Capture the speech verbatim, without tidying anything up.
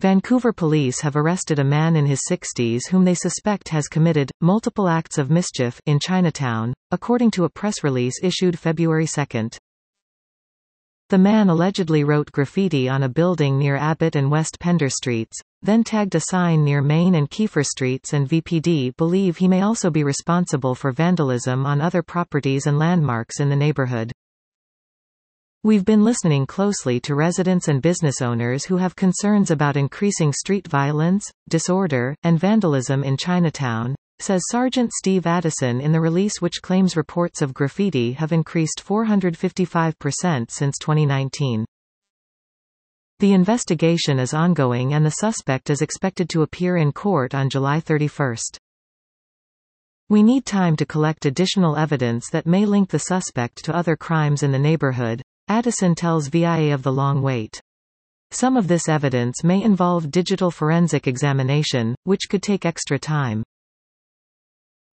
Vancouver police have arrested a man in his sixties whom they suspect has committed multiple acts of mischief in Chinatown, according to a press release issued February second. The man allegedly wrote graffiti on a building near Abbott and West Pender Streets, then tagged a sign near Main and Kiefer Streets, and V P D believe he may also be responsible for vandalism on other properties and landmarks in the neighborhood. We've been listening closely to residents and business owners who have concerns about increasing street violence, disorder, and vandalism in Chinatown, says Sergeant Steve Addison in the release, which claims reports of graffiti have increased four hundred fifty-five percent since twenty nineteen. The investigation is ongoing and the suspect is expected to appear in court on July thirty-first. We need time to collect additional evidence that may link the suspect to other crimes in the neighborhood, Addison tells V I A of The Long Wait. Some of this evidence may involve digital forensic examination, which could take extra time.